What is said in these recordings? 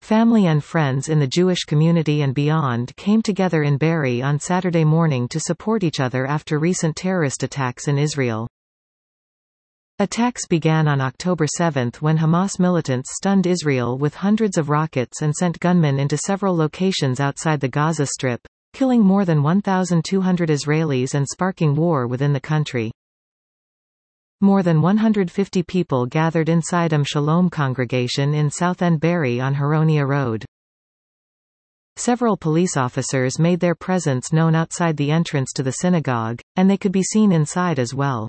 Family and friends in the Jewish community and beyond came together in Be'eri on Saturday morning to support each other after recent terrorist attacks in Israel. Attacks began on October 7 when Hamas militants stunned Israel with hundreds of rockets and sent gunmen into several locations outside the Gaza Strip, killing more than 1,200 Israelis and sparking war within the country. More than 150 people gathered inside Shalom congregation in South End Be'eri on Haronia Road. Several police officers made their presence known outside the entrance to the synagogue, and they could be seen inside as well.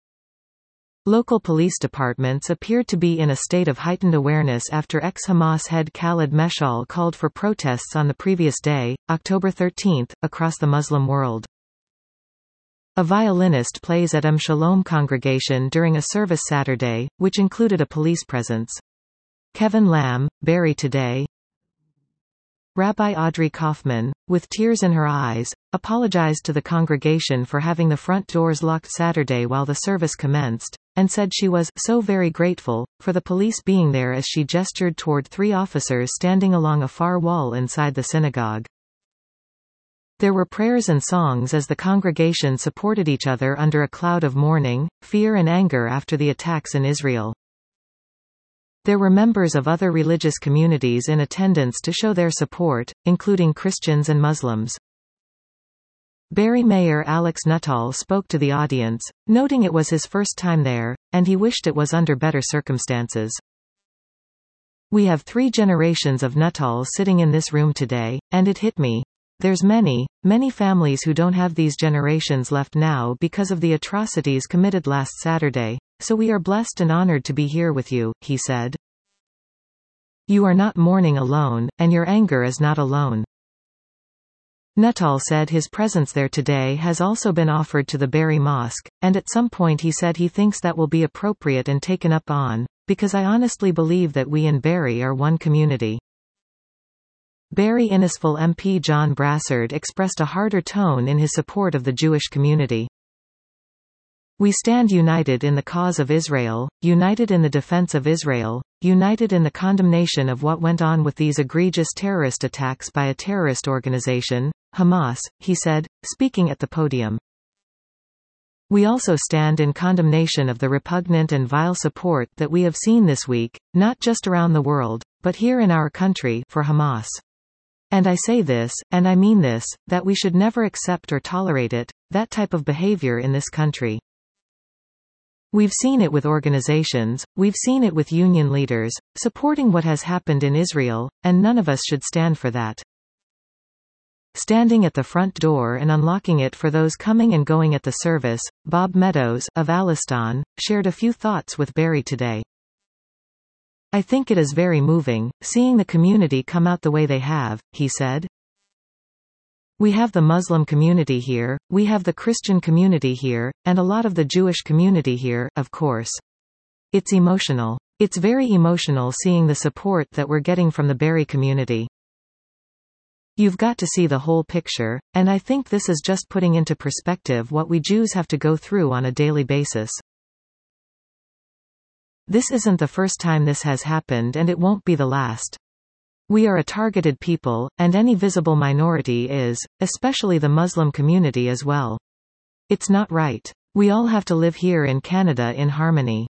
Local police departments appeared to be in a state of heightened awareness after ex-Hamas head Khaled Meshal called for protests on the previous day, October 13, across the Muslim world. A violinist plays at Shalom congregation during a service Saturday, which included a police presence. Kevin Lamb, Be'eri Today. Rabbi Audrey Kaufman, with tears in her eyes, apologized to the congregation for having the front doors locked Saturday while the service commenced, and said she was so very grateful for the police being there as she gestured toward 3 officers standing along a far wall inside the synagogue. There were prayers and songs as the congregation supported each other under a cloud of mourning, fear and anger after the attacks in Israel. There were members of other religious communities in attendance to show their support, including Christians and Muslims. Be'eri Mayor Alex Nuttall spoke to the audience, noting it was his first time there, and he wished it was under better circumstances. "We have 3 generations of Nuttalls sitting in this room today, and it hit me. There's many families who don't have these generations left now because of the atrocities committed last Saturday, so we are blessed and honored to be here with you," he said. "You are not mourning alone, and your anger is not alone." Nuttall said his presence there today has also been offered to the Be'eri Mosque, and at some point he said he thinks that will be appropriate and taken up on, because I honestly believe that we in Be'eri are one community. Be'eri Innisfil MP John Brassard expressed a harder tone in his support of the Jewish community. "We stand united in the cause of Israel, united in the defense of Israel, united in the condemnation of what went on with these egregious terrorist attacks by a terrorist organization, Hamas," he said, speaking at the podium. "We also stand in condemnation of the repugnant and vile support that we have seen this week, not just around the world, but here in our country, for Hamas. And I say this, and I mean this, that we should never accept or tolerate it, that type of behavior in this country. We've seen it with organizations, we've seen it with union leaders, supporting what has happened in Israel, and none of us should stand for that. Standing at the front door and unlocking it for those coming and going at the service, Bob Meadows, of Alistan, shared a few thoughts with Be'eri Today. I think it is very moving, seeing the community come out the way they have, he said. We have the Muslim community here, we have the Christian community here, and a lot of the Jewish community here, of course. It's emotional. It's very emotional seeing the support that we're getting from the Be'eri community. You've got to see the whole picture, and I think this is just putting into perspective what we Jews have to go through on a daily basis. This isn't the first time this has happened and it won't be the last. We are a targeted people, and any visible minority is, especially the Muslim community as well. It's not right. We all have to live here in Canada in harmony.